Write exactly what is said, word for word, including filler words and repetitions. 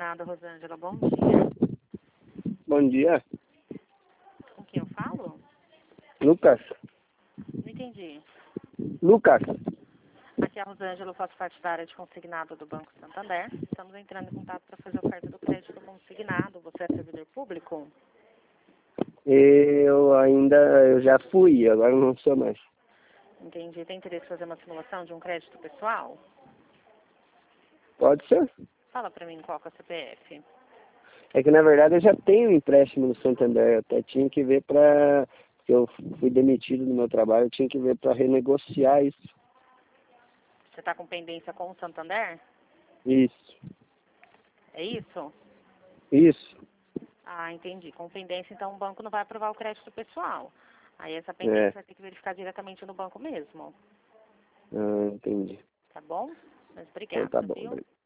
Consignado, Rosângela, bom dia. Bom dia. Com quem eu falo? Lucas. Não entendi. Lucas. Aqui é a Rosângela, eu faço parte da área de consignado do Banco Santander. Estamos entrando em contato para fazer a oferta do crédito consignado. Você é servidor público? Eu ainda, eu já fui, agora não sou mais. Entendi. Tem interesse em fazer uma simulação de um crédito pessoal? Pode ser? Fala para mim qual que é o C P F. É que na verdade eu já tenho um empréstimo no Santander, eu até tinha que ver para, porque eu fui demitido do meu trabalho, eu tinha que ver para renegociar isso. Você está com pendência com o Santander? Isso. É isso? Isso. Ah, entendi. Com pendência, então o banco não vai aprovar o crédito pessoal. Aí essa pendência É. vai ter que verificar diretamente no banco mesmo. Ah, entendi. Tá bom? Mas Então obrigada, tá bom. viu?